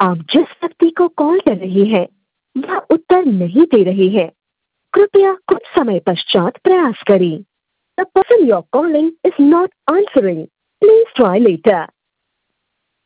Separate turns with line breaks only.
आप जिस व्यक्ति को कॉल कर रहे हैं वह उत्तर नहीं दे रहे हैं। कृपया कुछ समय पश्चात प्रयास करें। The person you're calling is not answering. Please try later.